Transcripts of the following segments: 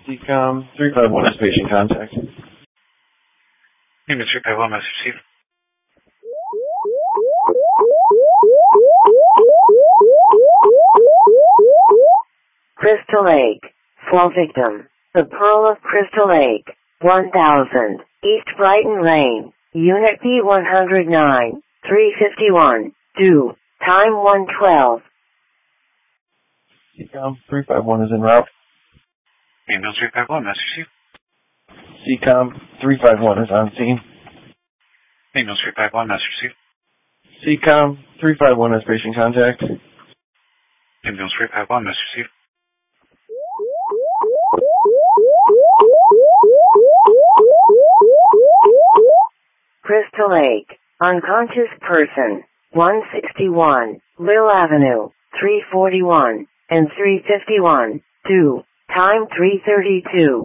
CCOM 351 is patient contact. Unit 351, message received. Crystal Lake. Fall victim. The Pearl of Crystal Lake. 1000. East Brighton Lane. Unit B109. 351. Due. Time 112. CCOM 351 is en route. Ambulance 351, message received. CCOM 351 is on scene. Ambulance 351, message received. CCOM 351 is patient contact. Ambulance 351, message received. Crystal Lake. Unconscious person. 161. Lil Avenue. 341 and 351. Due. Time 3:32.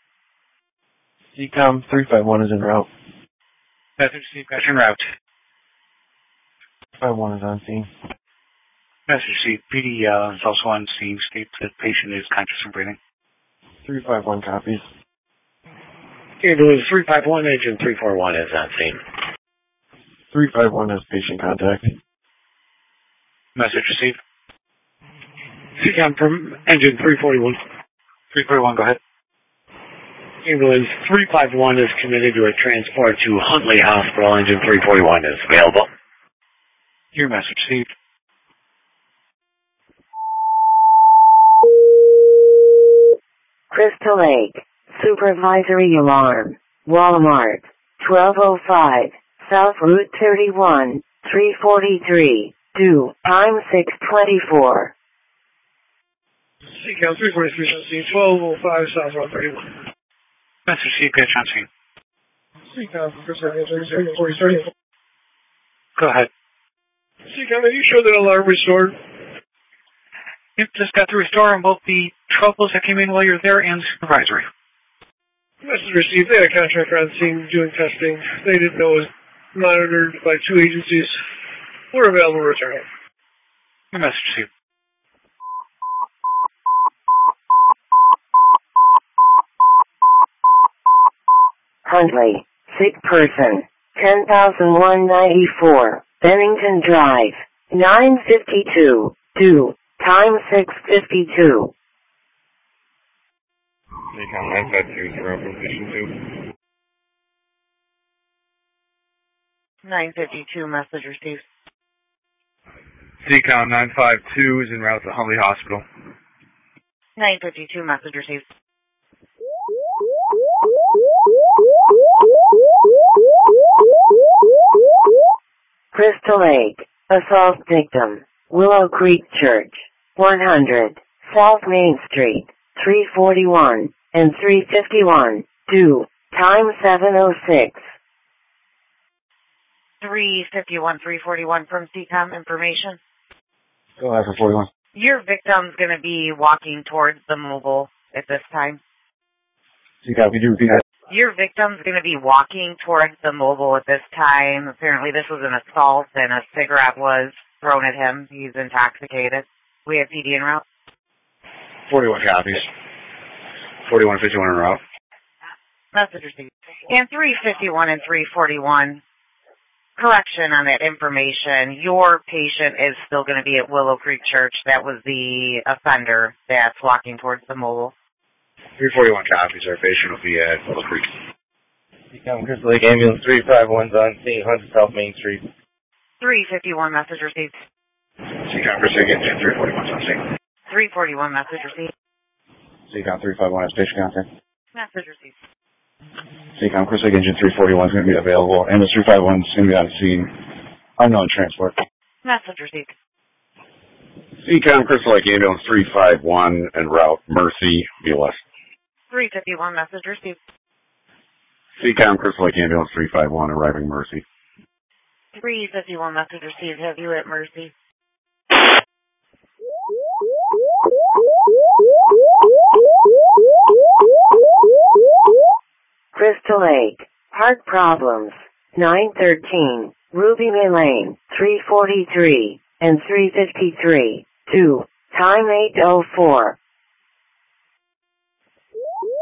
CCOM 351 is en route. Message received, en route. 351 is on scene. Message received. PD is also on scene. States that patient is conscious and breathing. 351 copies. Ambulance 351, engine 341 is on scene. 351 is patient contact. Message received. CCOM from engine 341. 341, go ahead. Ambulance 351 is committed to a transport to Huntley Hospital. Engine 341 is available. Your message received. Crystal Lake. Supervisory alarm. Walmart. 1205. South Route 31. 343. Due. Time 6:24. CCOM 343, 1205 South Route 31. Message received, catch on scene. CCOM 343. Go ahead. CCOM, are you sure that alarm restored? Yep, just got to restore on both the troubles that came in while you were there and supervisory. Message received. They had a contractor on scene doing testing. They didn't know it was monitored by two agencies. We're available to return home. Your message received. Huntley. Sick person. 10,194. Bennington Drive. 9:52. Due. Time 6:52. CCOM 952 is around position 2. 9:52. Message received. CCOM 952 is en route to Huntley Hospital. 9:52. Message received. Crystal Lake. Assault victim. Willow Creek Church. 100. South Main Street. 341 and 351. Due. Time 7:06. 351, 341 from CCOM information. Go ahead for 41. Your victim's going to be walking towards the mobile at this time. CCOM, could you repeat that? Your victim's going to be walking towards the mobile at this time. Apparently this was an assault and a cigarette was thrown at him. He's intoxicated. We have PD en route. 41 copies. 4151 en route. Message received. And 351 and 341. Correction on that information. Your patient is still going to be at Willow Creek Church. That was the offender that's walking towards the mobile. 341 copies. Our patient will be at Willow Creek. CCOM Crystal Lake Ambulance 351's on scene, 100 South Main Street. 351 message received. CCOM Crystal Lake Engine 341's on scene. 341 message received. CCOM 351 has patient contact. Message received. CCOM Crystal Lake Engine 341 is going to be available. Ambulance 351 is going to be on scene. Unknown transport. Message received. CCOM Crystal Lake Ambulance 351 en route Mercy, BLS. 351 message received. CCOM Crystal Lake Ambulance 351 arriving Mercy. 351 message received. Have you at Mercy? Crystal Lake. Heart problems. 913. Ruby May Lane. 343 and 353. 2. Time 8:04.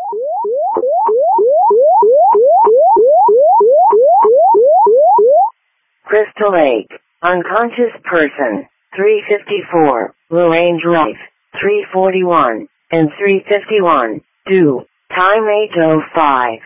Crystal Lake, unconscious person, 354, Lorraine Drive, 341, and 351, due, time 8:05.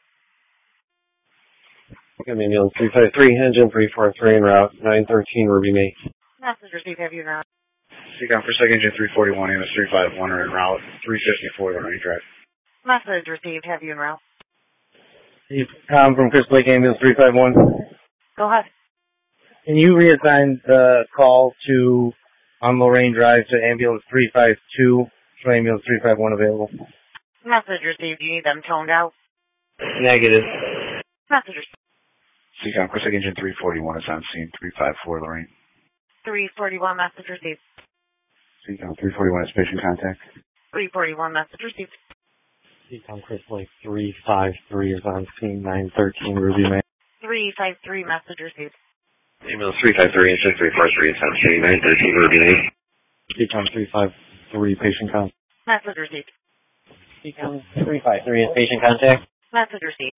Ambulance 353, engine 343 en route, 913 Ruby May. Message received, have you now? Seacom First Lake Engine 341, MS 351 are en route, 354 Lorraine Drive. Message received, have you en route? Tom from Crystal Lake Ambulance 351. Go ahead. Can you reassign the call to on Lorraine Drive to ambulance 352, so ambulance 351 available? Message received, you need them toned out? Negative. Message received. Seacom First Lake Engine 341 is on scene, 354 Lorraine. 341, message received. Seacom 341 is patient contact. 341, message received. Seacom Crystal Lake 353 is on scene, 913 Ruby May. 353, message received. Ambulance 353, engine 343 is on scene, 913 Ruby May. Seacom 353, patient contact. Message received. Seacom 353 is patient contact. Message received.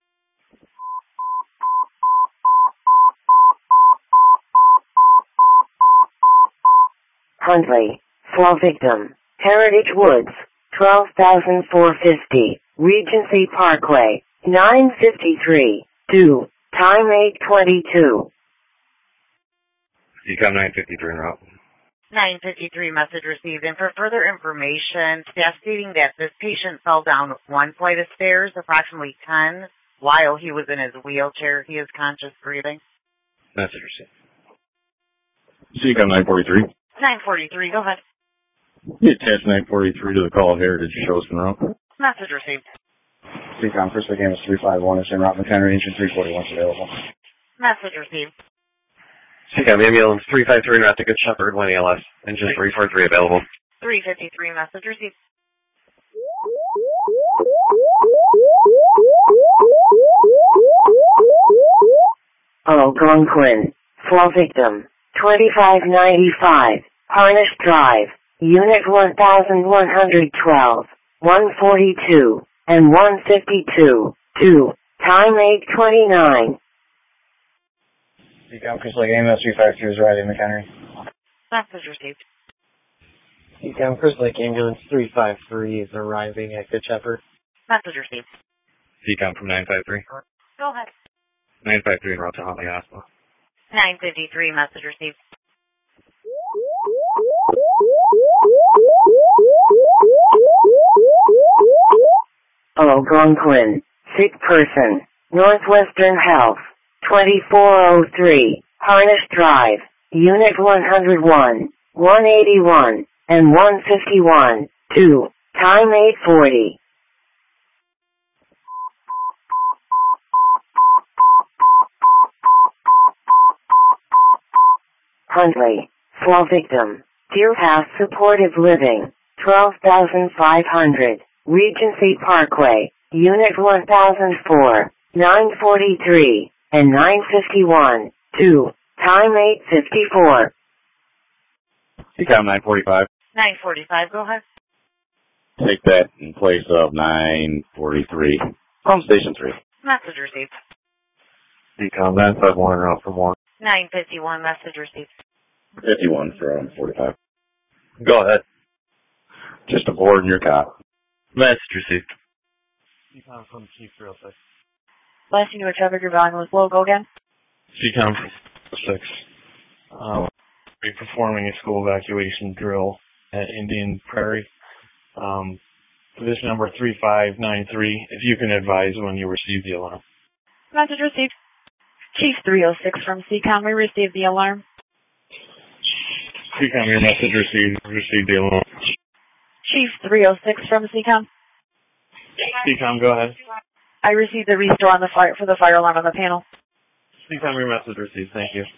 Huntley, fall victim, Heritage Woods, 12,450, Regency Parkway, 953, due, time 8:22. Seacom 953 en route. 953, message received. And for further information, staff stating that this patient fell down one flight of stairs, approximately 10, while he was in his wheelchair. He is conscious breathing. Message received. Seacom 943. 943, go ahead. You attach 943 to the call of Heritage shows en route. Message received. Seacom First Lake Ambulance 351 is en route, McHenry Engine 341 is available. Message received. Seacom ambulance 353 en route to Good Shepherd, 1 ALS, engine 343 available. 353, message received. Algonquin, fall victim, 2595, Harnish Drive, Unit 1112, 142, and 152, due, time 8:29. Seacom Crystal Lake ambulance 353 is riding McHenry. Message received. Seacom Crystal Lake ambulance 353 is arriving at Good Shepherd. Message received. Seacom from 953. Go ahead. 953 en route to Huntley Hospital. 953, message received. Algonquin, sick person, Northwestern Health, 2403, Harnish Drive, Unit 101, 181, and 151, due, time 8:40. Huntley, fall victim, Deer Path Supportive Living, 12,500, Regency Parkway, Unit 1004, 943, and 951, due, time 8:54. Seacom 945. 945, go ahead. Take that in place of 943 from Station 3. Message received. Seacom 951 en route from 1. 951, message received. 51 from 45. Go ahead. Just aboard your cop. Message received. Seacom from Chief 306. Last you knew Trevor, your volume was low. Go again. Seacom 6. We're performing a school evacuation drill at Indian Prairie. Position number 3593, if you can advise when you receive the alarm. Message received. Chief 306 from Seacom, we received the alarm. Seacom, your message received the alarm. Chief 306 from Seacom. Seacom, go ahead. I received the restore on the fire for the fire alarm on the panel. Seacom, your message received. Thank you.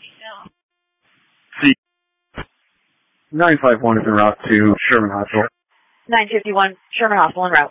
951 is en route to Sherman Hospital. 951, Sherman Hospital en route.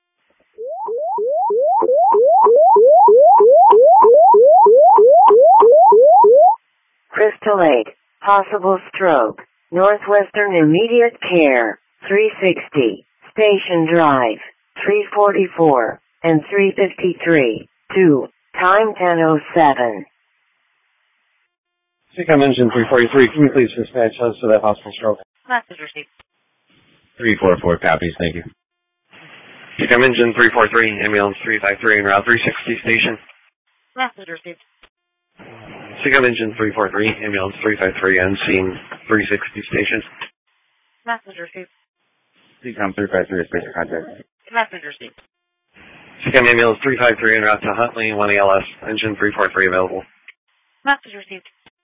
Crystal Lake, possible stroke, Northwestern Immediate Care, 360, Station Drive, 344, and 353, 2, time 10:07. CCOM engine 343, can you please dispatch us to that hospital stroke? Message received. 344 copies, thank you. CCOM engine 343, ambulance 353 en route 360 station. Message received. CCOM engine 343, ambulance 353 on scene 360 station. Message received. CCOM 353 is patient contact. Message received. CCOM ambulance 353 en route to Huntley 1 ALS, engine 343 available. Message received.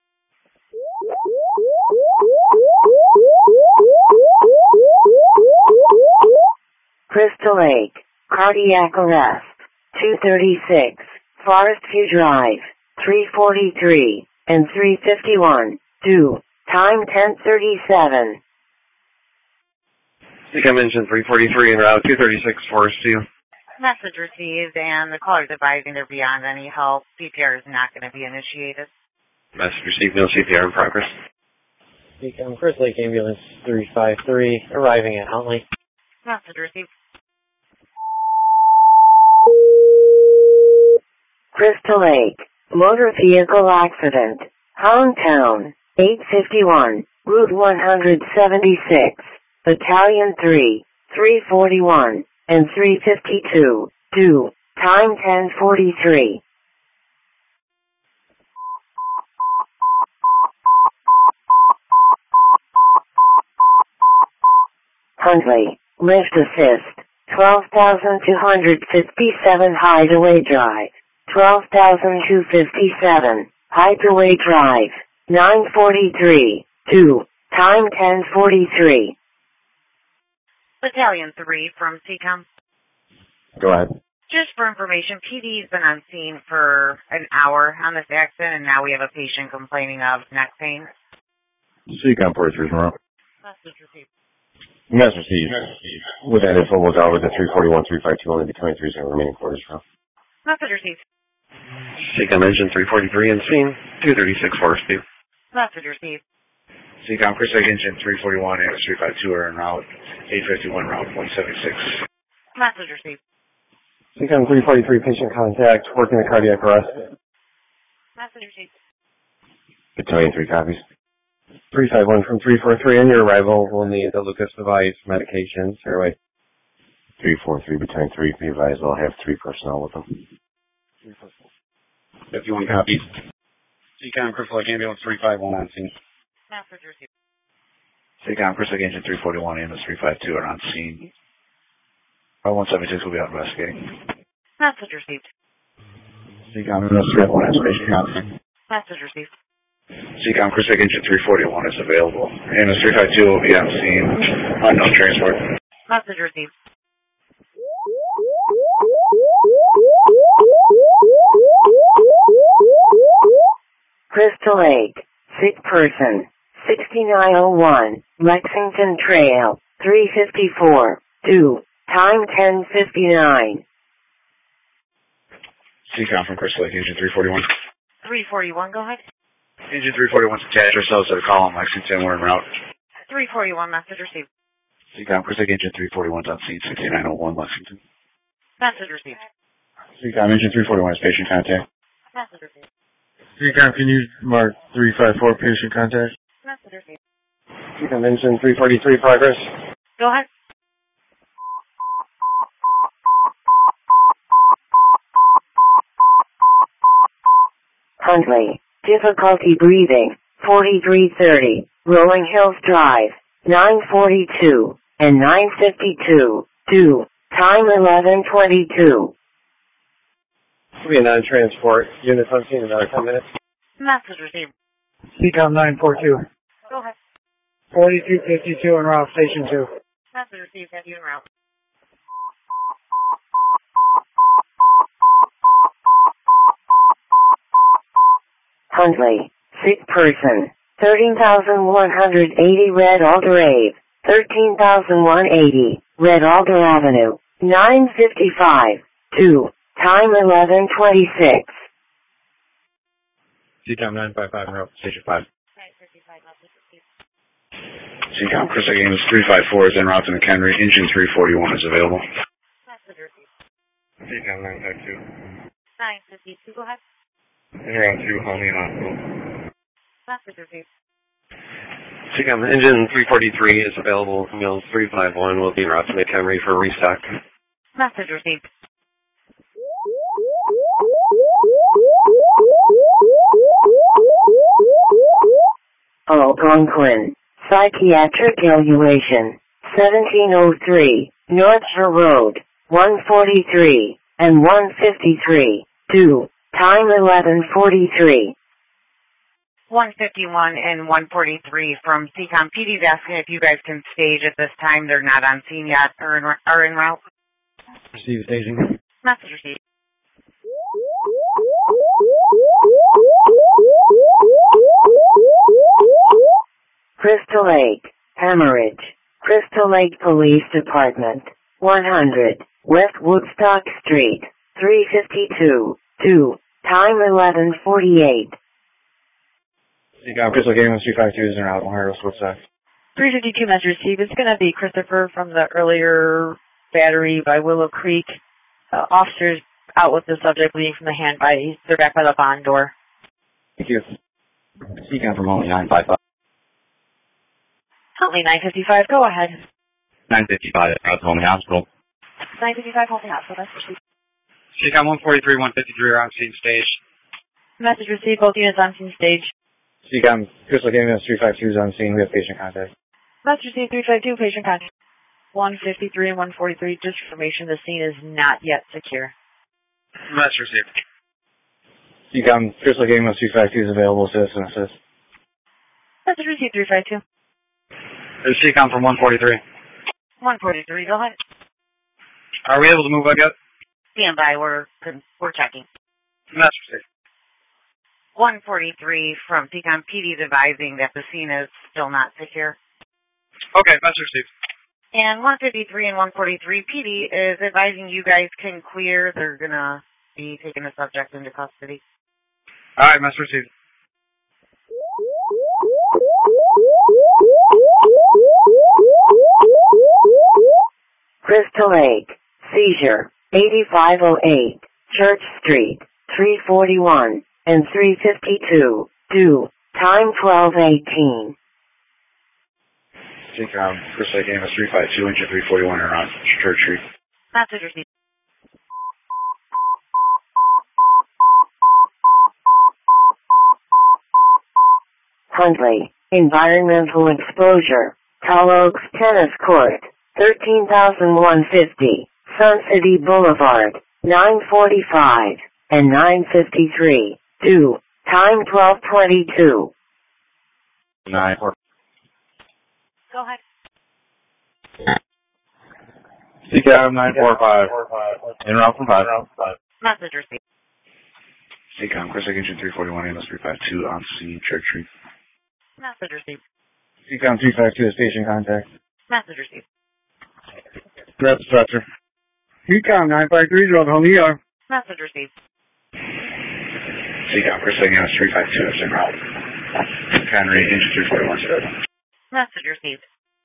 Crystal Lake, cardiac arrest, 236, Forest View Drive, 343, and 351, due, time 10:37. CCOM engine 343 en route 236 Forest View. Message received, and the caller is advising they're beyond any help. CPR is not going to be initiated. Message received, no CPR in progress. CCOM Crystal Lake ambulance 353, arriving at Huntley. Message received. Crystal Lake, motor vehicle accident, Hometown, 851, Route 176, Battalion 3, 341, and 352, due, time 10:43. Huntley, lift assist, 12,257 Hideaway Drive, 12,257 Hideaway Drive, 9:43, due, time 10:43. Battalion 3 from CCOM. Go ahead. Just for information, PD's been on scene for an hour on this accident, and now we have a patient complaining of neck pain. CCOM 43 tomorrow. Message received. Message received. With that info, we'll go with the 341, 352, only the 23s and remaining quarters from. Message received. CCOM engine 343 on scene 236 Forest View. Message received. CCOM Crystal Lake engine 341 and 352 are en route 851 route 176. Message received. CCOM 343, patient contact, working the cardiac arrest. Message received. Battalion 3 copies. 351 from 343, on your arrival, we'll need the Lucas device, medications, airway. 343, Battalion 3, be advised I'll have 3 personnel with them. 51 copies. CCOM Crystal Lake ambulance 351 on scene. Message received. CCOM Crystal Lake engine 341 ambulance 352 are on scene. 176 will be out investigating. Message received. CCOM ambulance 351 has patient contact. Message received. CCOM Crystal Lake engine 341 is available. Ambulance 352 will be on scene. Unknown transport. Message received. Crystal Lake, sick person, 6901, Lexington Trail, 354, due, time 10:59. CCOM from Crystal Lake engine 341. 341, go ahead. Engine 341 attached ourselves to the call in Lexington. We're en route. 341, message received. CCOM Crystal Lake engine 341 on scene 6901 Lexington. Message received. CCOM engine 341 is patient contact. Message received. CCOM, can you mark 354 patient contact? Message received. CCOM engine 343, progress. Go ahead. Huntley, difficulty breathing, 4330, Rolling Hills Drive, 9:42, and 9:52, due, time 11:22. Will be a non-transport. Units on scene in another 10 minutes. Message received. CCOM 942. Go ahead. 4252 en route, station 2. Message received at you en route. Huntley, sick person, 13,180 Red Alder Ave, 13,180 Red Alder Avenue, 9:55, due, time 11:26. CCOM 955 en route station 5. 9:55, message received. CCOM Crystal Lake ambulance 354 is en route to McHenry. Engine 341 is available. Message received. CCOM 952. 9:52, go ahead. En route to Huntley Hospital. Message received. CCOM engine 343 is available. Ambulance 351 will be en route to McHenry for restock. Message received. Algonquin. Psychiatric evaluation. 1703. North Shore Road. 143 and 153. 2. Time 11:43. 151 and 143 from CCOM. PD's asking if you guys can stage at this time. They're not on scene yet or are en route. Receive staging. Message received. Crystal Lake. Hemorrhage. Crystal Lake Police Department. 100. West Woodstock Street. 352. 2. Time 11:48. CCOM Crystal Lake Ambulance 352 is en route. West Woodstock. 352 message received. It's going to be Christopher from the earlier battery by Willow Creek. Officers out with the subject bleeding from the hand. They're back by the bond door. Thank you. CCOM from Huntley 955. Huntley 955, go ahead. 955 at Huntley Hospital. 955 Huntley Hospital, message received. CCOM 143, 153 are on scene stage. Message received, both units on scene stage. CCOM Crystal Lake Ambulance 352 is on scene. We have patient contact. Message received, 352, patient contact. 153 and 143, just information, the scene is not yet secure. Message received. CCOM Crystal Lake Ambulance 352 is available. Citizen assist. Message received, 352. There's CCOM from 143. 143, go ahead. Are we able to move up yet? Stand by, we're checking. Message received. 143 from CCOM. PD's advising that the scene is still not secure. Okay, message received. And 153 and 143, PD is advising you guys can clear. They're going to be taking the subject into custody. All right, message received. Crystal Lake. Seizure. 8508. Church Street. 341 and 352. 2. Time 12:18. CCOM Crystal Lake Ambulance 352, engine 341 are on Church Street. Message received. Huntley. Environmental exposure. Tall Oaks Tennis Court. 13,150. Sun City Boulevard. 945 and 953. 2. Time 12:22. 9-4. Go ahead. CCOM 945. En route from 5. Message received. CCOM Crystal Lake engine 341, ambulance 352 on scene, Church Street. Message received. CCOM 352 is patient contact. Message received. Grab the stretcher. CCOM 953 is on home ER. Message received. CCOM Crystal Lake ambulance 352 is en route. Henry engine 341. Message received.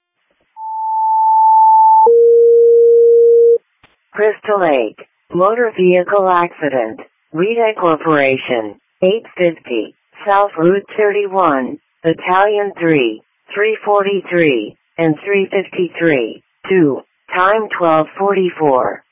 Crystal Lake. Motor vehicle accident. Rita Corporation. 850. South Route 31. Battalion 3. 343 and 353. 2. Time 12:44.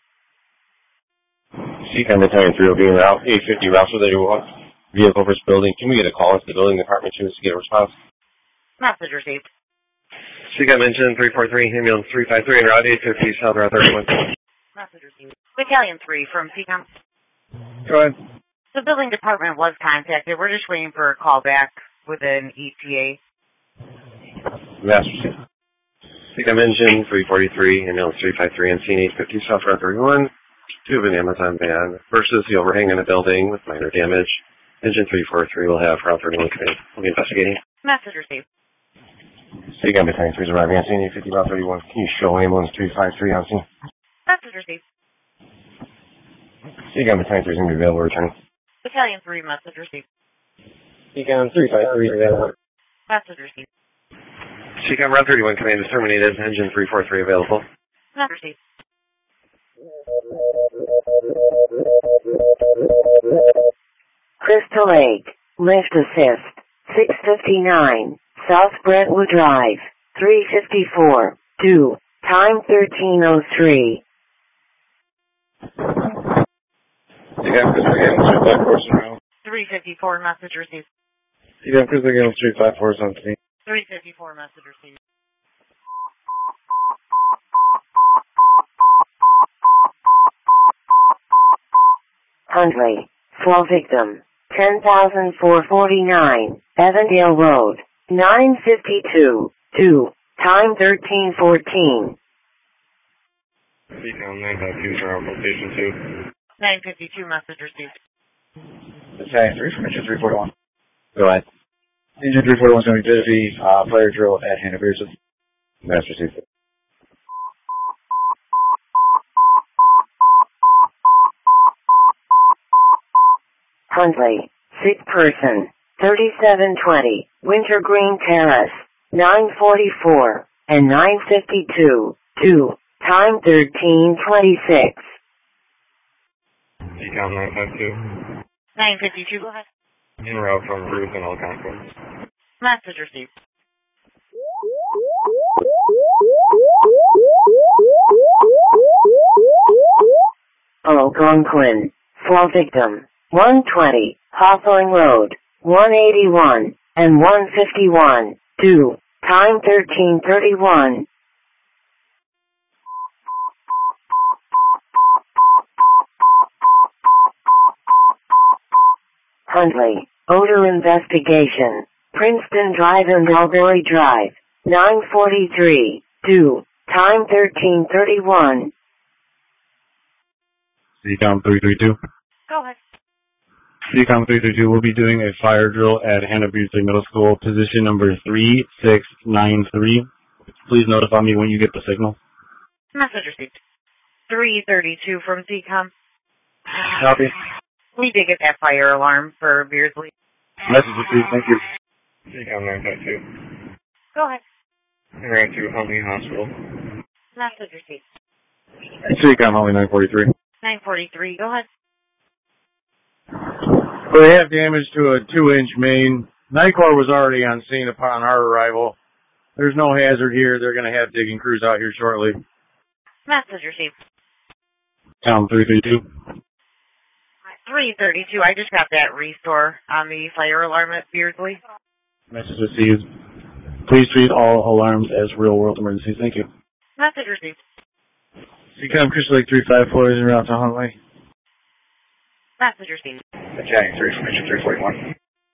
CCOM Battalion 3 will be en route. 850 routes with a vehicle for this building. Can we get a call if the building department chooses to get a response? Message received. CCOM engine 343, ambulance 353 en route 850 South Route 31. Message received. Battalion 3 from CCOM. Go ahead. The building department was contacted. We're just waiting for a call back with an ETA. Message. CCOM engine 343, ambulance 353 and scene 850 South Route 31. 2 of an Amazon van versus the overhang in a building with minor damage. Engine 343 will have Route 31 command. We'll be investigating. Message received. CCOM Battalion 3 is arriving on scene 850 Route 31. Can you show ambulance 353 on scene? Message received. CCOM Battalion 3 is going to be available returning. Battalion 3, message received. CCOM 353 available. Message received. CCOM Route 31 command is terminated. Engine 343 available. Message received. Crystal Lake. Lift assist. 659, South Brentwood Drive, 354, 2, time 1303. Seacom Chris again, 354 354, message received. Seacom Chris again, 354 is on scene. 354, message received. Huntley, fall victim, 10,449, Evandale Road, 952, 2, time 1314. Seacom 952, surround location 2. 952, message received. Battalion 3 from Engine 341. Go ahead. Engine 341 is going to be busy, fire drill at Hannah Pearson. Master received. Huntley, sick person, 3720, Wintergreen Terrace, 944, and 952, 2, time 1326. Seacom 952. 952, go ahead. En route from Ruth and Algonquin. Message received. Algonquin, fall victim, 120, Hawthorne Road, 181, and 151, 2, time 1331. Huntley, odor investigation, Princeton Drive and Mulberry Drive, 943, 2, time 1331. Seacom 332. Go ahead. Seacom 332 will be doing a fire drill at Hannah Beardsley Middle School, position number 3693. Please notify me when you get the signal. Message received. 332 from Seacom. Copy. We did get that fire alarm for Beardsley. Message received, thank you. Seacom 952. Go ahead. En route to Huntley Hospital. Message received. Seacom only 943. 943, go ahead. Well, they have damage to a 2-inch main. NICOR was already on scene upon our arrival. There's no hazard here. They're going to have digging crews out here shortly. Message received. Tom 332. 332, I just got that restore on the fire alarm at Beardsley. Message received. Please treat all alarms as real-world emergencies. Thank you. Message received. Seacom Crystal Lake 354 is en route to Huntley. Message received. Battalion 3 from Engine 341.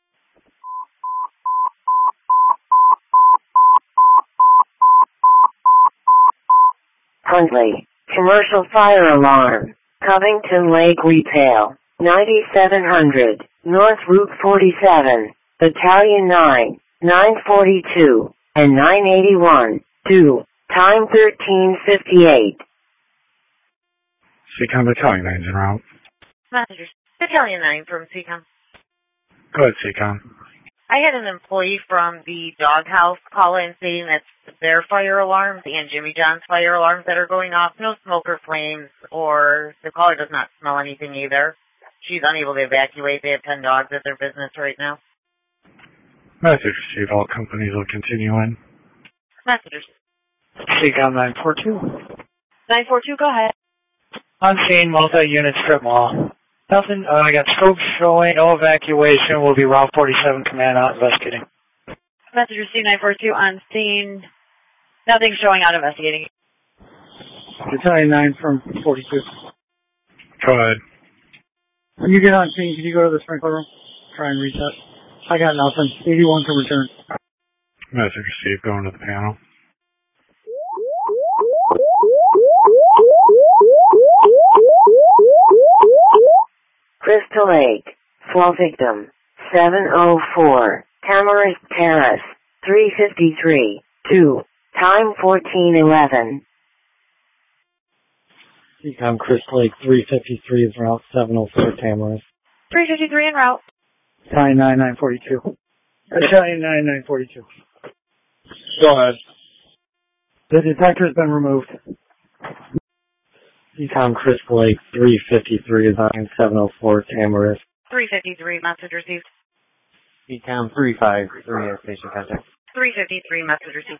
Huntley, commercial fire alarm, Covington Lake Retail, 9700, North Route 47, Battalion 9, 942, and 981, 2, time 1358. Seacom Battalion 9 is en route. Message. Battalion 9 from Seacom. Go ahead, Seacom. I had an employee from the doghouse call in saying that their fire alarms and Jimmy John's fire alarms that are going off, no smoke or flames, or the caller does not smell anything either. She's unable to evacuate. They have 10 dogs at their business right now. Message received. All companies will continue in. Messengers. Seacom 942. 942, go ahead. On scene, multi-unit strip mall. Nothing, I got scopes showing, no evacuation. Will be Route 47 command out investigating. Message received 942 on scene. Nothing showing out investigating. Battalion 9 from 42. Go ahead. When you get on scene, can you go to the sprinkler room? Try and reset. I got nothing. 81 can return. Message received. Going to the panel. Crystal Lake, fall victim, 704, Tamarisk Terrace, 353, 2, time 1411. Seacom Crystal Lake 353 is route 704 Tamarisk. 353 en route. Battalion 9942. Battalion 9942. Go ahead. The detector has been removed. Seacom Crystal Lake 353 is on 704 Tamarisk. 353, message received. Ecom 353 as patient contact. 353, message received.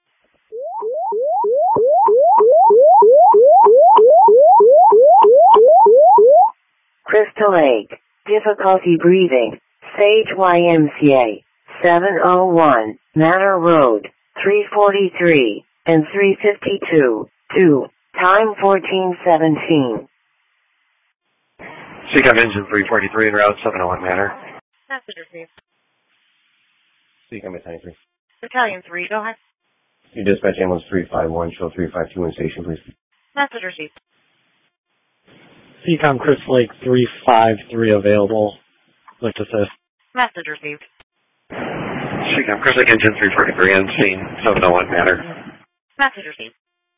Crystal Lake, difficulty breathing, Sage YMCA, 701, Manor Road, 343, and 352, 2, time 1417. CCOM engine 343 en route 701 Manor. Message received. CCOM at 93. Battalion 3, go ahead. You dispatch ambulance 351, show 352 in station, please. Message received. CCOM Crystal Lake 353 available. Lift assist. Message received. CCOM Crystal Lake engine 343 on scene 701 Manor. Message received.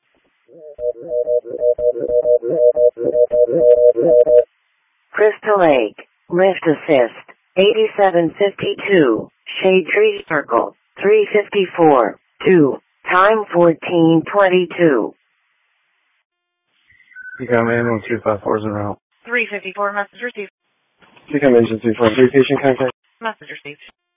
Crystal Lake, lift assist, 8752, Shade Tree Circle, 354, 2, time 1422. CCOM ambulance 354 is en route. 354, message received. CCOM engine 343 patient contact. Message received.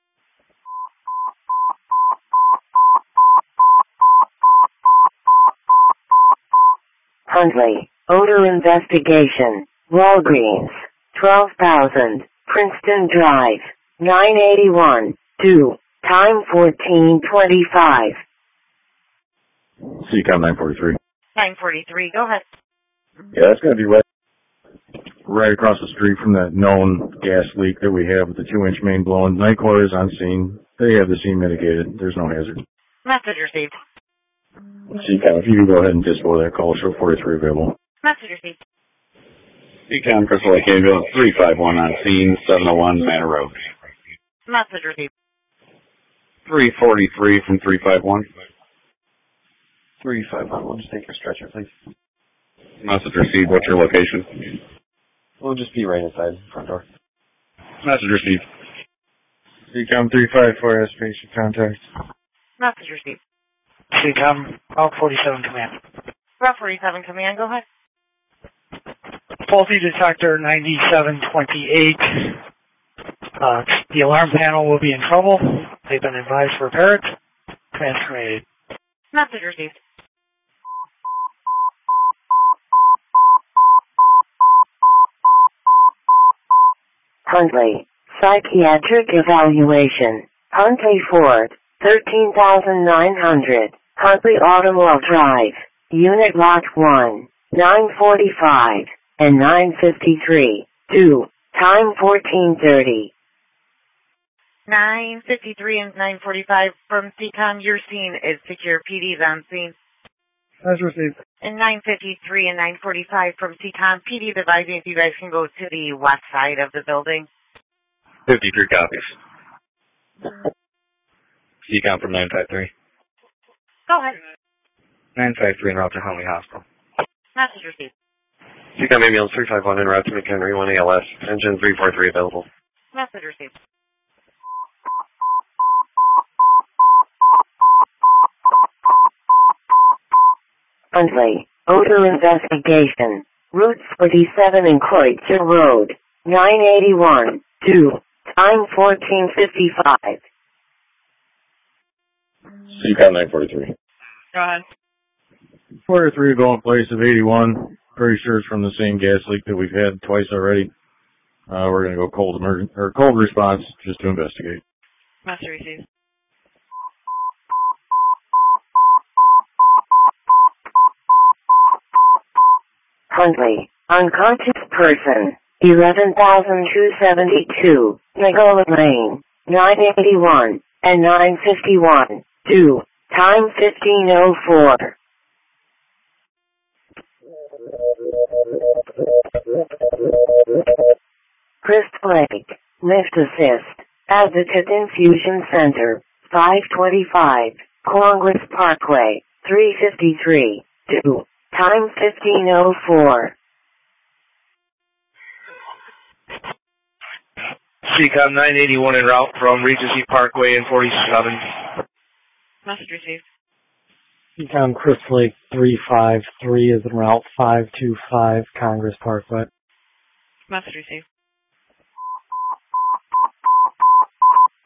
Huntley, odor investigation, Walgreens, 12,000, Princeton Drive, 981, 2, time 1425. CCOM 943. 943, go ahead. Yeah, that's going to be right across the street from that known gas leak that we have with the 2-inch main blowing. Nicor is on scene. They have the scene mitigated. There's no hazard. Message received. CCOM, if you can go ahead and disable that call, show 43 available. Message received. CCOM Crystal Lake ambulance 351 on scene, 701 Manor Road. Message received. 343 from 351. 351, just take your stretcher, please. Message received. What's your location? We'll just be right inside the front door. Message received. CCOM 354 as patient contact. Message received. CCOM Route 47 command. Route 47 command, go ahead. Faulty detector 9728. The alarm panel will be in trouble. They've been advised to repair it. Transfer. Message received. Huntley, psychiatric evaluation, Huntley Ford, 13,900, Huntley Automobile Drive, Unit Lot 1, 945, and 953, 2, time 1430. 953 and 945 from CCOM, your scene is secure. PD's on scene. As received. And 953 and 945 from CCOM, PD's advising if you guys can go to the west side of the building. 53 copies. CCOM from 953. Go ahead. 953 en route to Huntley Hospital. Message received. CCOM ambulance 351 en route to McHenry 1 ALS. Engine 343 available. Message received. Huntley, odor investigation, Route 47 and Kreutzer Road, 981, 2, time 1455. CCOM 943. Go ahead. 43 will go in place of 81. Pretty sure it's from the same gas leak that we've had twice already. We're going to go cold response just to investigate. Message received. Huntley, unconscious person, 11,272, Nicola Lane, 981, and 951, 2, time 1504. Crystal Lake, lift assist, Advocate Infusion Center, 525, Congress Parkway, 353, 2, time 1504. CCOM 981 en route from Regency Parkway and 47. Message received. CCOM Crystal Lake 353 is en route 525 Congress Parkway. Message received.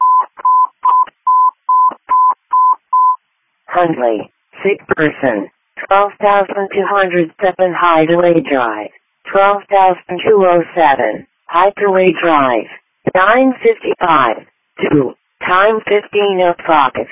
Hundley, sick person, 12,207 Hideaway Drive, 12,207 Hideaway Drive, 9:55, 2, time 15:05.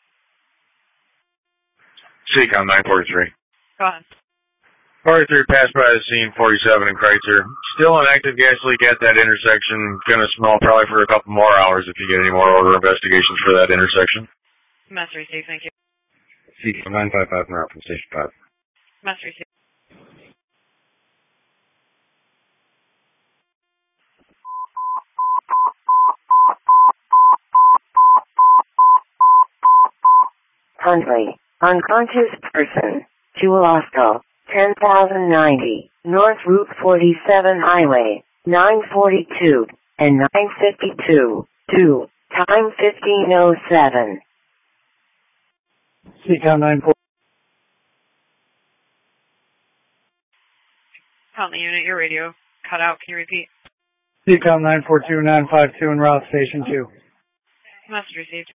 Seacom 943. Go ahead. 43 passed by the scene, 47 in Kreitzer. Still an active gas leak at that intersection. Gonna smell probably for a couple more hours if you get any more order investigations for that intersection. Message received, thank you. Seacom 955 now from Station 5. Message received. Hundley, unconscious person, Jewel Osco, 10,090, North Route 47 Highway, 942, and 9:52, 2, time 15:07. Seacom 943. On the unit, your radio cut out. Can you repeat? Seacom 942-952 en route Station 2. Message received.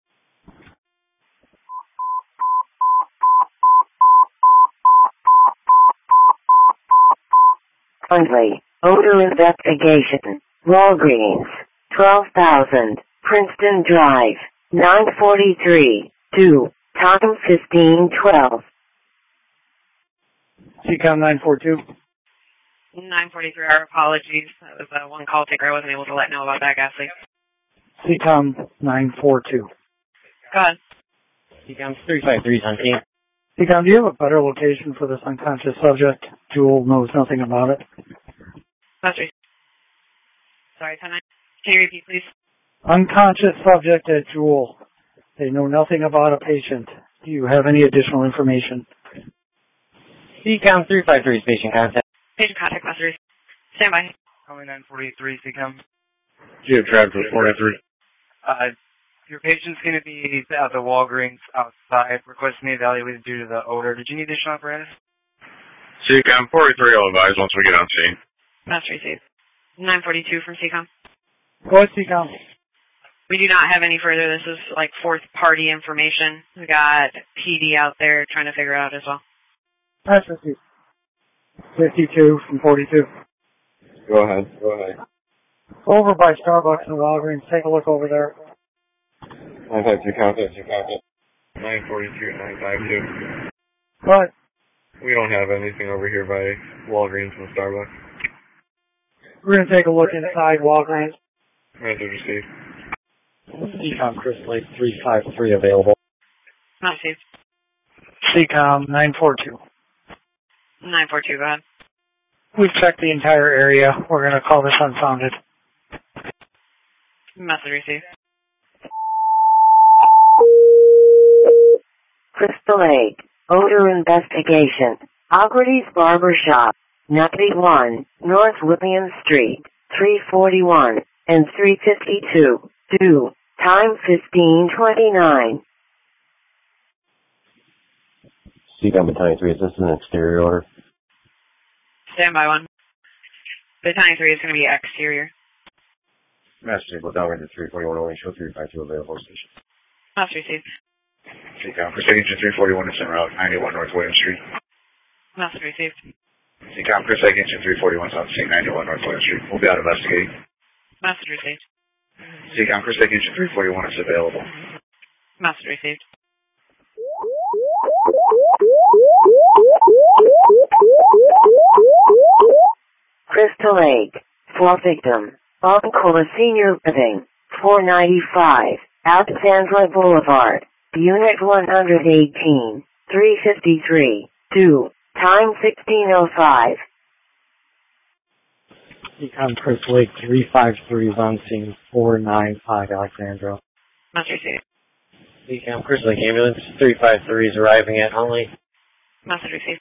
Hundley, odor investigation, Walgreens, 12,000, Princeton Drive, 9:43, 2, time 15:12. Seacom 942. 943, our apologies. That was one call taker. I wasn't able to let know about that gas leak. Seacom 942. Go ahead. Seacom 353 on scene. Seacom, do you have a better location for this unconscious subject? Jewel knows nothing about it. Message. Sorry, 10-9. Can you repeat, please? Unconscious subject at Jewel. They know nothing about a patient. Do you have any additional information? Seacom 353 station contact. Patient contact message. Stand by. Calling 943, Seacom. You have traffic for 43. Your patient's going to be at the Walgreens outside, requesting the evaluated due to the odor. Did you need additional apparatus? Seacom 43 will advise once we get on scene. Message received. 942 from CCOM. Go ahead, CCOM. We do not have any further. This is like fourth-party information. We got PD out there trying to figure out as well. Message received. 52 from 42. Go ahead. Go over by Starbucks and Walgreens. Take a look over there. 952 contact. 942, 952. What? We don't have anything over here by Walgreens and Starbucks. We're going to take a look inside Walgreens. Message received. CCOM Chris Lake 353 available. Not received. CCOM 942. 942, go ahead. We've checked the entire area. We're going to call this unfounded. Message received. Crystal Lake, odor investigation, Augerty's Barbershop, 91, North William Street, 341, and 352, 2, time 15:29. Seacom Battalion 3, is this an exterior order? Stand by one. Battalion 3 is going to be exterior. Master Table down into 341, only show 352 available station. Message received. Seacom Chris Lake Engine 341 is en route, 91 North William Street. Message received. Seacom Chris Lake Engine 341 South St. 91 North William Street. We'll be out investigating. Message received. Seacom Chris Lake Engine 341 is available. Message received. Crystal Lake, 4 victim, Encore Senior Living, 495, Alexandra Boulevard, Unit 118, 353, 2, time 16:05. Seacom Chris Lake 353 is on scene 495 Alexandra. Message received. Seacom Chris Lake ambulance 353 is arriving at Hunley. Message received.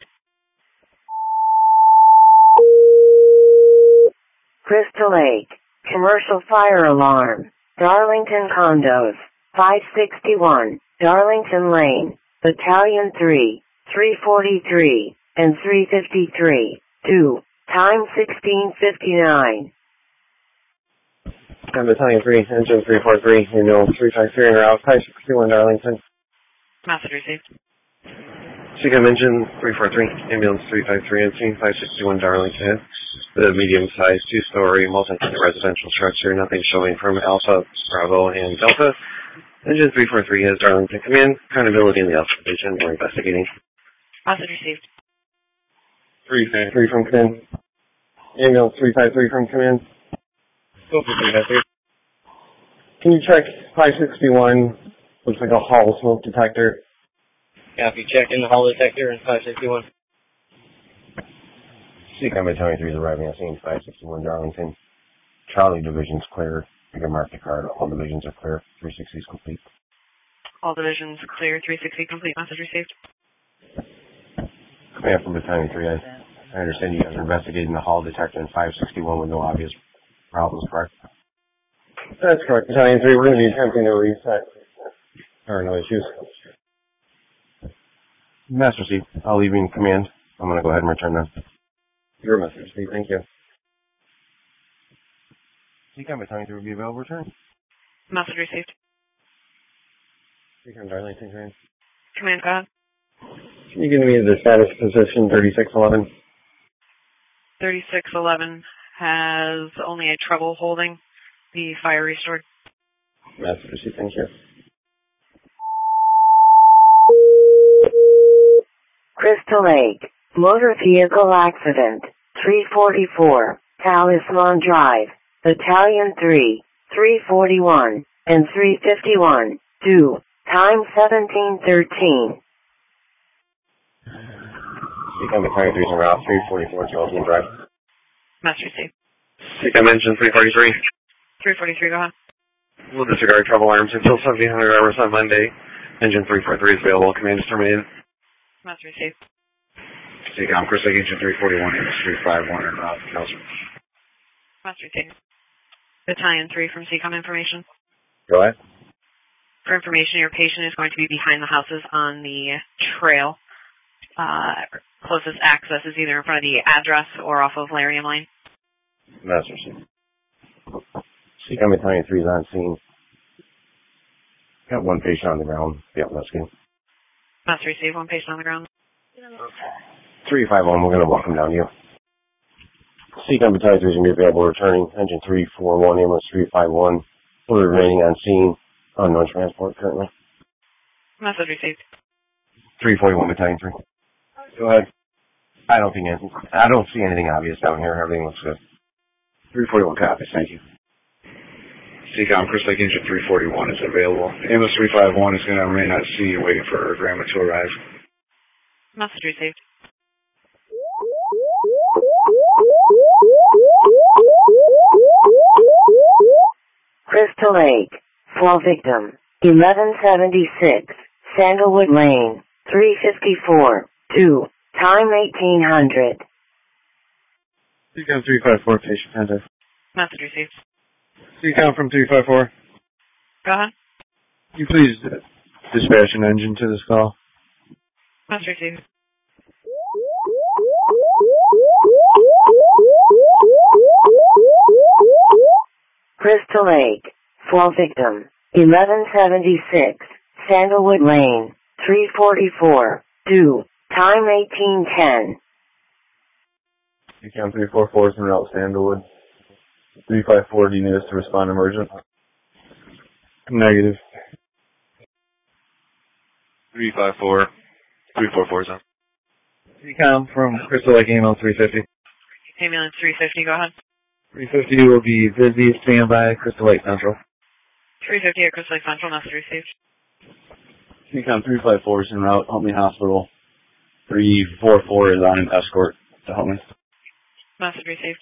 Crystal Lake, commercial fire alarm, Darlington Condos, 561, Darlington Lane, Battalion 3, 343, and 353, 2, time 16:59. Battalion 3, engine 343, you know 353 en route, 561 Darlington. Message received. CCOM engine 343, ambulance 353 on scene 561 Darlington. The medium-sized two-story multi-tenant residential structure, nothing showing from Alpha, Bravo, and Delta. Engine 343 has Darlington Command, accountability in the Alpha Division, we're investigating. Message received. 353 from Command. Ambulance 353 from Command. Go for 353. Can you check 561? Looks like a hall smoke detector. Copy. Check in the hall detector in 561. CCOM Battalion 3 is arriving on scene 561 Darlington. Charlie Division's clear. You can mark the card. All divisions are clear. 360 is complete. All divisions clear. 360 complete. Message received. Command from Battalion 3. I understand you guys are investigating the hall detector in 561 with no obvious problems, correct? That's correct. Battalion 3, we're going to be attempting to reset. There are no issues. Master C, I'll leave you in command. I'm going to go ahead and return now. Your message, Steve. Thank you. CCOM Battalion 3 will be available to return. Message received. CCOM Darlington Command. Command, go ahead. Can you give me the status position 3611? 3611 has only a trouble holding the fire restored. Message received. Thank you. Crystal Lake, motor vehicle accident, 344, Talisman Drive, Battalion 3, 341, and 351, 2, time 1713. CCOM Battalion 3 is en route, 344 Talisman Drive. Message received. CCOM engine 343. 343, go ahead. We'll disregard trouble arms until 1700 hours on Monday. Engine 343 is available. Command is terminated. Message received. CCOM, Chris Lake, engine 341, Amos 351, and Nelson. Message received. Battalion 3 from CCOM information. Go ahead. For information, your patient is going to be behind the houses on the trail. Closest access is either in front of the address or off of Larium Lane. Message. CCOM Battalion 3 is on scene. Got one patient on the ground. Yep, that's good. Message received. One patient on the ground. 351, we're going to walk him down to you. CCOM Battalion 3 is going to be available returning. Engine 341, ambulance 351. We're remaining on scene. Unknown transport currently. Message received. 341 Battalion 3. Go ahead. I don't see anything obvious down here. Everything looks good. 341 copies. Thank you. CCOM, Chris Lake, engine 341 is available. Amos 351 is going to remain at sea waiting for Grandma to arrive. Message received. Crystal Lake, fall victim, 1176, Sandalwood Lane, 354, 2, time 1800. CCOM 354, patient contact. Message received. CCOM from 354. Go ahead. Can you please dispatch an engine to this call? Message received. Crystal Lake, fall victim, 1176, Sandalwood Lane, 344, 2, time 1810. CCOM 344 is en route Sandalwood. 354, do you need us to respond emergent? Negative. 354. 344 is on. CCOM from Crystal Lake Ambulance 350. Ambulance 350, go ahead. 350 will be busy, standby, Crystal Lake Central. 350 at Crystal Lake Central, message received. CCOM 354 is en route, Help Me Hospital. 344 is on an escort to Help Me. Message received.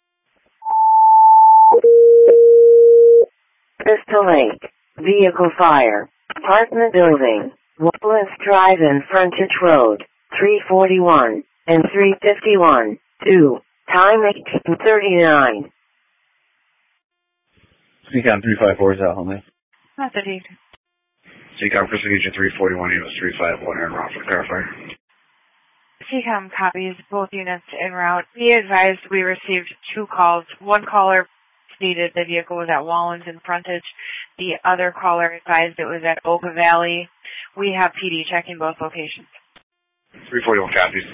Crystal Lake, vehicle fire, apartment building, Wallace Drive and Frontage Road, 341 and 351, 2, time 1839. CCOM 354 is out, Help Me. Message received. CCOM, Chris Lake, engine 341, Amos 351, and route for car fire. CCOM copies both units en route. Be advised we received 2 calls. One caller stated the vehicle was at Wallens and Frontage. The other caller advised it was at Oak Valley. We have PD checking both locations. 341 copies.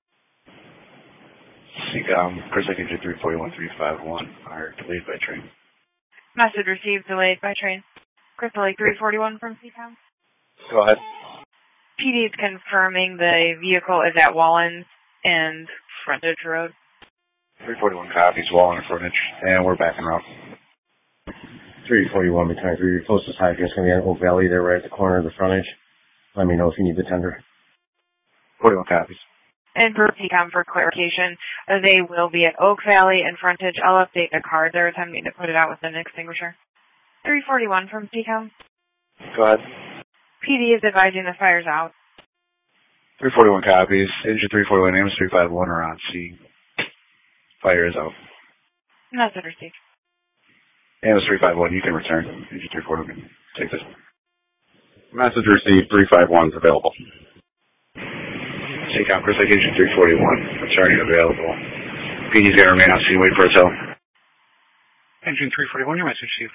Chris Lake Engine 341, 351 are delayed by train. Message received, delayed by train. Crystal Lake 341 from CCOM. Go ahead. PD is confirming the vehicle is at Wallens and Frontage Road. 341 copies, wall and frontage, and we're back en route. 341 between 3, closest high, it's going to be in Oak Valley. They're right at the corner of the frontage. Let me know if you need the tender. 41 copies. And for CCOM, for clarification, they will be at Oak Valley and Frontage. I'll update the card. They're attempting to put it out with an extinguisher. 341 from CCOM. Go ahead. PD is advising the fire's out. 341 copies. Engine 341, Amos 351 are on scene. Fire is out. Message received. Amos 351, you can return. Engine 341, take this. Message received, 351 is available. CCOM, Chris Lake Engine 341, returning available. PD's going to remain on scene, wait for a tow. Engine 341, your message received.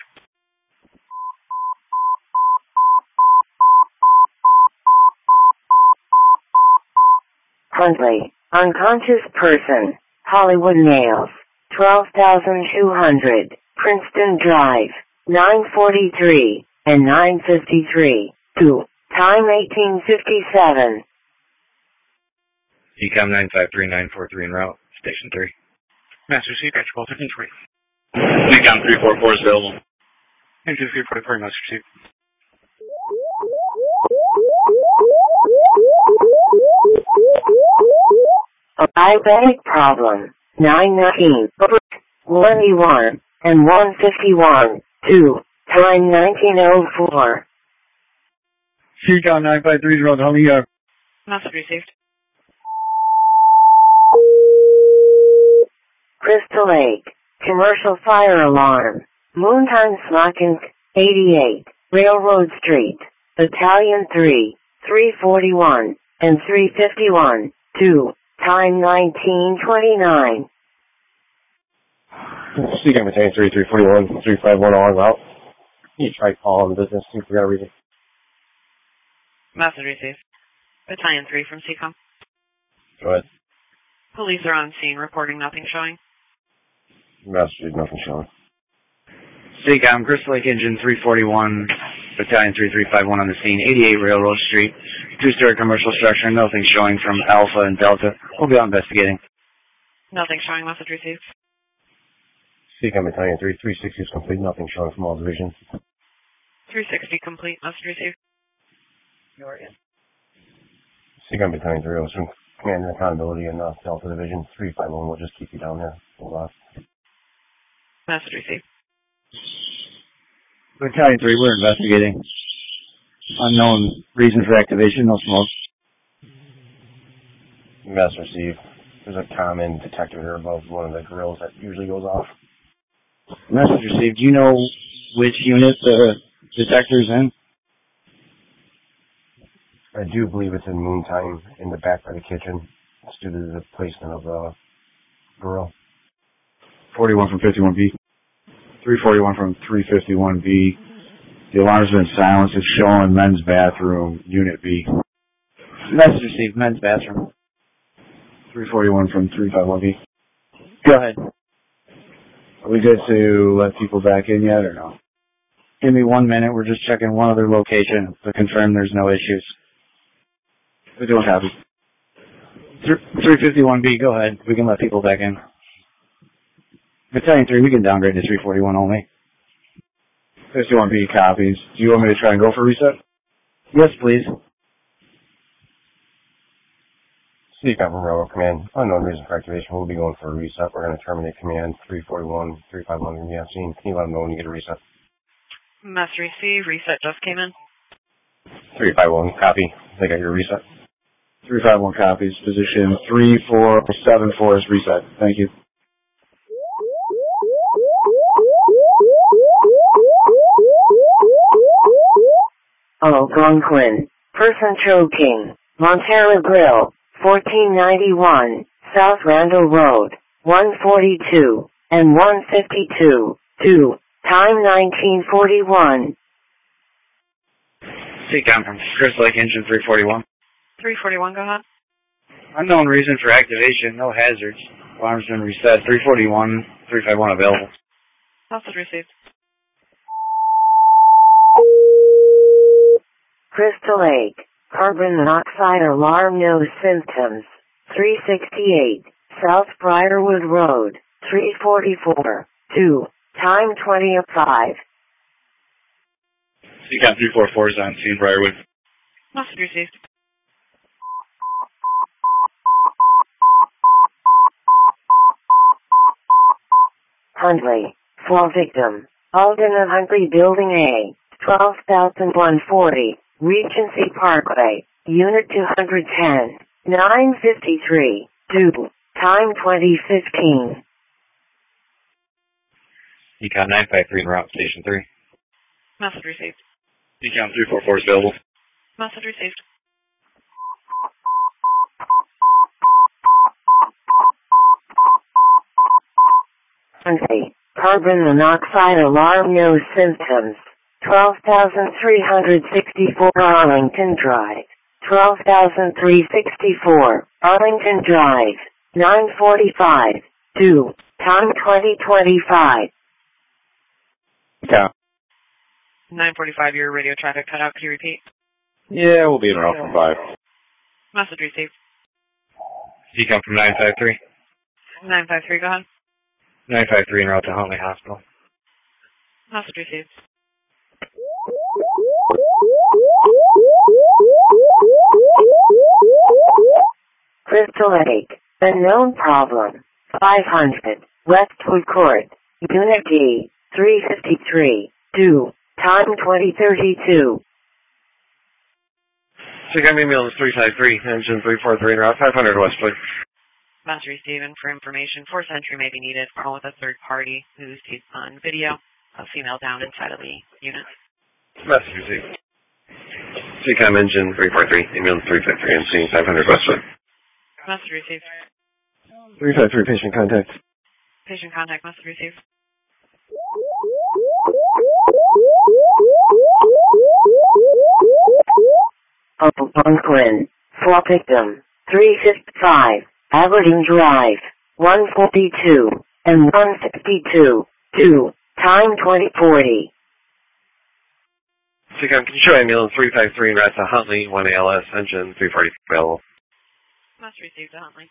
Huntley, unconscious person, Hollywood Nails, 12,200, Princeton Drive, 943 and 953, 2, time 1857. CCOM 953943 en route, Station 3. Master received, actual Engine 3. CCOM 344 is available. Engine 343, message received. A diabetic problem, 919, 181, and 151, 2, time 1904. CCOM 9530, how many Message received. Crystal Lake, commercial fire alarm, Moontime Slockin, 88, Railroad Street, Battalion 3, 341, and 351, 2, time 1929. CCOM Battalion 3, 341, 351 all en route. You try calling the business, see if we got a reason. Message received. Battalion 3 from CCOM. Go ahead. Police are on scene reporting nothing showing. Message, nothing showing. CCOM, Crystal Lake Engine 341, Battalion 3351 on the scene, 88 Railroad Street, two-story commercial structure, nothing showing from Alpha and Delta. We'll be out investigating. Nothing showing. Message received. CCOM Battalion 3, 360 is complete, nothing showing from all divisions. 360 complete. Message received. CCOM Battalion 3, I'll assume command and accountability in Delta Division 351. We'll just keep you down there. Hold on. Message received. Battalion 3, we're investigating. Unknown reason for activation, no smoke. Message received. There's a common detector there above one of the grills that usually goes off. Message received. Do you know which unit the detector's in? I do believe it's in Moontime in the back by the kitchen. It's due to the placement of the grill. 41 from 51B. 341 from 351B. The alarm's been silenced. It's showing men's bathroom, Unit B. Message received. Men's bathroom. 341 from 351B. Go ahead. Are we good to let people back in yet or no? Give me 1 minute. We're just checking one other location to confirm there's no issues. 51 copies. 351B, go ahead. We can let people back in. Battalion 3, we can downgrade to 341 only. 51B copies. Do you want me to try and go for reset? Yes, please. CCOM from Railroad Command. Unknown reason for activation. We'll be going for a reset. We're going to terminate command 341, 351 from the scene. Can you let them know when you get a reset? Message received. Reset just came in. 351, copy. They got your reset. 351 copies. Position 3474 is reset. Thank you. Algonquin, person choking, Montero Grill, 1491, South Randall Road, 142, and 152, 2, time 1941. CCOM from Crystal Lake Engine 341. 341, go ahead. Unknown reason for activation, no hazards. Alarm's been reset. 341, 351 available. Message received. Crystal Lake, carbon monoxide alarm, no symptoms. 368, South Briarwood Road, 344, 2, time 20:05. CCOM 344 is on scene, Briarwood. Message received. Huntley, fall victim. Alden and Huntley Building A, 12,140, Regency Parkway, Unit 210, 953, 2, time 20:15. Econ 953 en route, Station 3. Message received. CCOM 344 is available. Message received. Huntley, carbon monoxide alarm, no symptoms. 12,364 Arlington Drive. 12,364 Arlington Drive. 945. 2. Time 20:25. Yeah. 945, your radio traffic cut out. Could you repeat? Yeah, we'll be in route from 5. Message received. CCOM from 953. 953, go ahead. 953 en route to Huntley Hospital. Message received. Crystal Lake, unknown problem. 500, Westwood Court, Unit D, 353, 2, time 20:32. CCOM ambulance 353, engine 343 en route 500 Westwood. Message received, and for information, force entry may be needed along with a third party who's on video, a female down inside of the unit. Message received. CCOM engine 343, ambulance 353 on scene 500 Westwood. Message received. 353 patient contact. Patient contact, message received. Algonquin, fall victim, 355, Aberdeen Drive, 142, and 162, 2, time 20:40. CCOM, can you show ambulance 353 en route to Huntley, 1 ALS, engine 340 available? Message received to Huntley.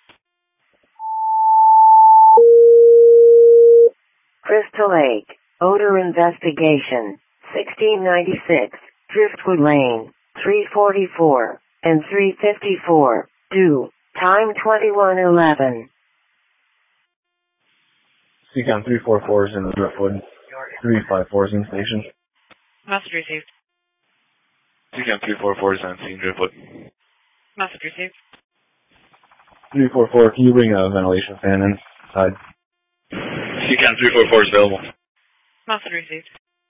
Crystal Lake, odor investigation, 1696, Driftwood Lane, 344, and 354, 2, time 21:11. CCOM 344 is in Driftwood. 354 is in station. Message received. CCOM 344 is on scene, Driftwood. Message received. 344, can you bring a ventilation fan inside? CCOM 344 is available. Message received.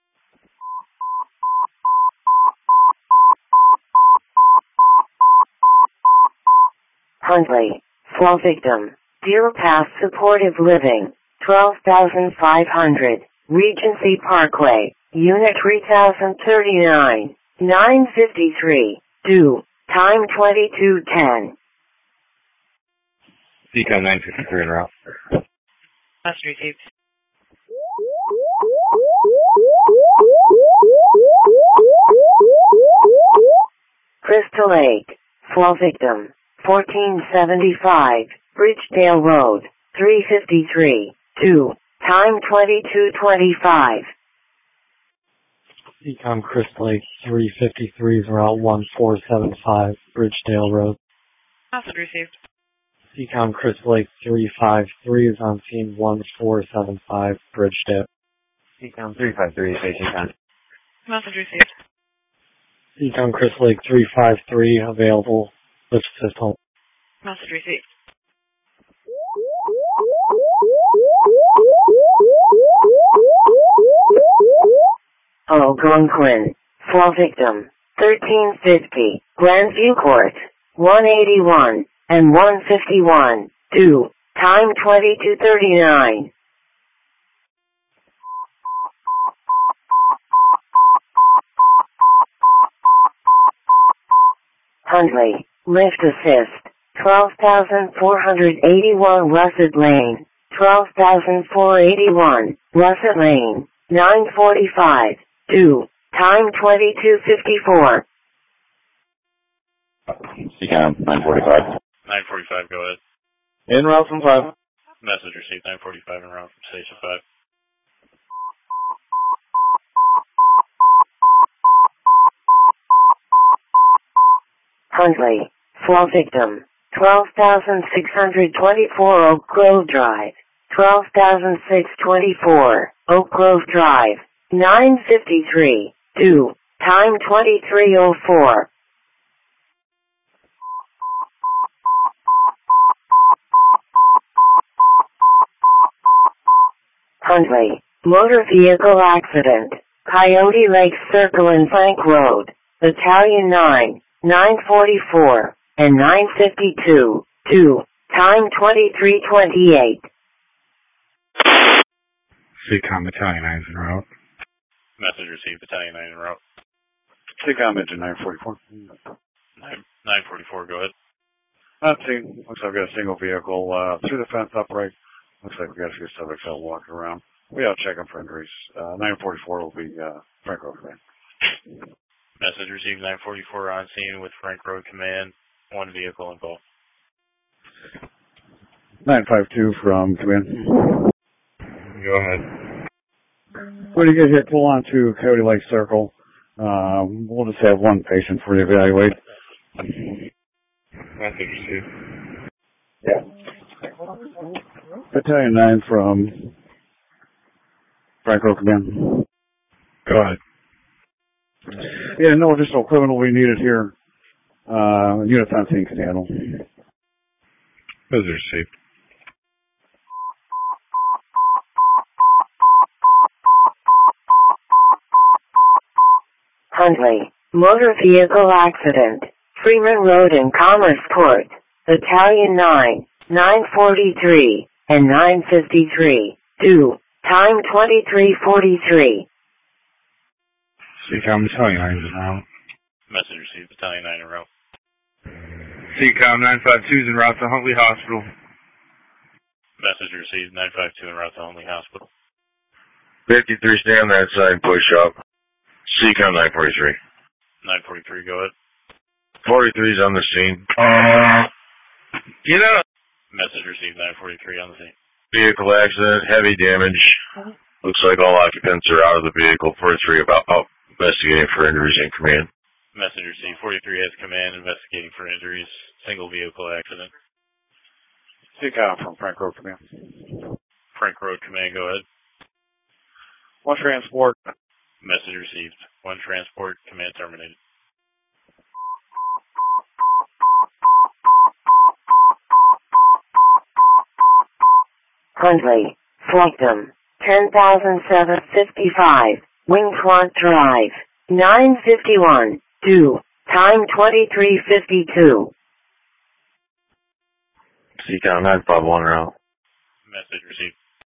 Huntley, fall victim, Deer Pass Supportive Living, 12,500, Regency Parkway, Unit 3039, 953, 2, time 22:10. CCOM 953 en route. Message received. Crystal Lake, fall victim, 1475, Bridgedale Road, 353, 2, time 22:25. Ecom Crystal Lake 353 is route 1475, Bridgedale Road. Message received. Ecom Crystal Lake 353 is on scene 1475, Bridgedale. CCOM 353, patient contact. Message received. Ecom Crystal Lake 353 available. Lift assist home. Message received. Algonquin, fall victim, 1350, Grandview Court, 181, and 151, 2, time 22:39. Huntley, lift assist, 12,481 Russet Lane, 12,481 Russet Lane, 945, 2, time 22:54. CCOM 945. 945, go ahead. En route from 5. Message received 945 en route from Station 5. Huntley, fall victim, 12,624 Oak Grove Drive, 12,624 Oak Grove Drive, 953, 2, time 23:04. Huntley, motor vehicle accident, Coyote Lake Circle and Plank Road, Battalion 9, 944, and 952, 2, time 23:28. CCOM Battalion 9 is en route. Message received, Battalion 9 en route. CCOM engine 944. 944, go ahead. Not seen. Looks like I've got a single vehicle through the fence upright. Looks like we got a few subjects out walking around. We are checking for injuries. 944 will be Frank Road Command. Message received 944 on scene with Frank Road Command. One vehicle involved. 952 from Command. Go ahead. When you get here, pull on to Coyote Lake Circle. We'll just have one patient for you to evaluate. Message received. Yeah. Battalion 9 from Frank Road Command. Go ahead. Yeah, no additional equipment will be needed here. Units on scene can handle. Message received. Huntley, motor vehicle accident, Freeman Road and Commerce Court, Battalion 9, 943, and 953, 2, time 23:43. CCOM Battalion 9 is en route. Message received, Battalion 9 en route. CCOM 952 is en route to Huntley Hospital. Message received, 952 en route to Huntley Hospital. 53, stay on that side, push up. CCOM 943. 943, go ahead. 43 is on the scene. Get up! Message received, 943 on the scene. Vehicle accident, heavy damage. Looks like all occupants are out of the vehicle. 43 about investigating for injuries in command. Message received, 43 has command investigating for injuries. Single vehicle accident. CCOM from Frank Road Command. Frank Road Command, go ahead. One transport. Message received. One transport, command terminated. Huntley, Fluctum, 10,755, Wingquant Drive, 951, 2, time 23:52. CCOM 951 route. Message received.